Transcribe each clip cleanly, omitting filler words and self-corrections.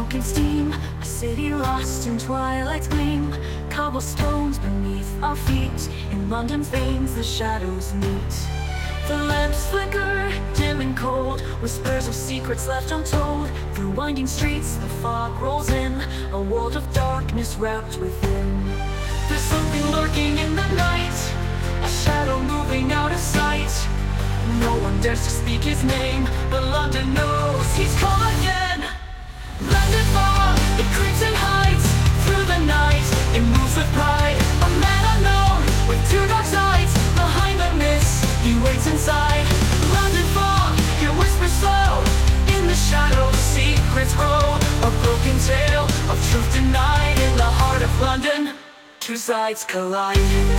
smoking steam, a city lost in twilight's gleam. Cobblestones beneath our feet, in London's veins the shadows meet. The lamps flicker, dim and cold, whispers of secrets left untold. Through winding streets the fog rolls in, a world of darkness wrapped within. There's something lurking in the night, a shadow moving out of sight. No one dares to speak his name, but London knows he's come again. London fog, it creeps and hides through the night, it moves with pride. A man unknown, with two dark sides, behind the mist, he waits inside. London fog, it whispers slow, in the shadows secrets grow. A broken tale of truth denied in the heart of London. Two sides collide.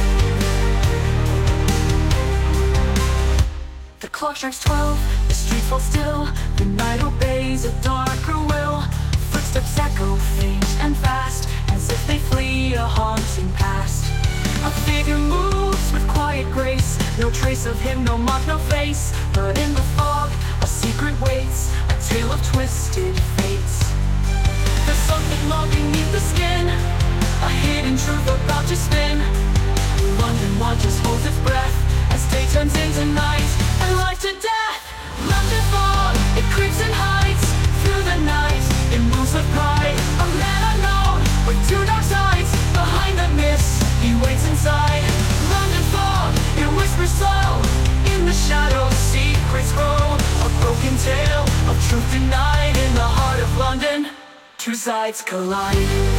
The clock strikes 12, the streets fall still. The night obeys a darker will. Footsteps echo faint and fast, as if they flee a haunting past. A figure moves with quiet grace, no trace of him, no mark, no face. But in the fog, a secret waits, a tale of twisted fates. There's something long beneath the skin, a hidden truth about to spin. London watches, holds its breath, as day turns into night, and life to death. London fog, it creeps and hides through the night, it moves with pride. A man unknown, with two dark sides, behind the mist, he waits inside. London fog, it whispers slow, in the shadows secrets grow. A broken tale of truth denied in the heart of London. Two sides collide.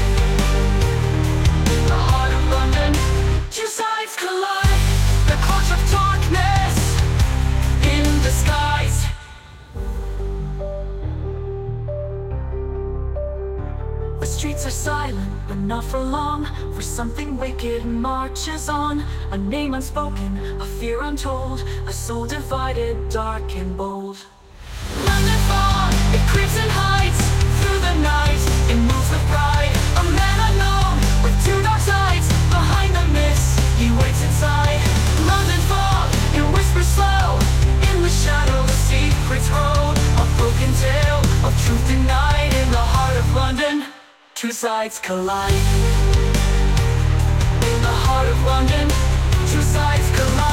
In the heart of London, two sides collide. The clouds of darkness in the skies. The streets are silent, but not for long, for something wicked marches on. A name unspoken, a fear untold, a soul divided, dark and bold. London fog, it creeps and hides through the night, it moves with pride. A man unknown, with two dark sides, behind the mist, he waits inside. London fog, it whispers slow, in the shadows secrets grow. A broken tale of truth denied in the heart of London. Two sides collide. In the heart of London, two sides collide.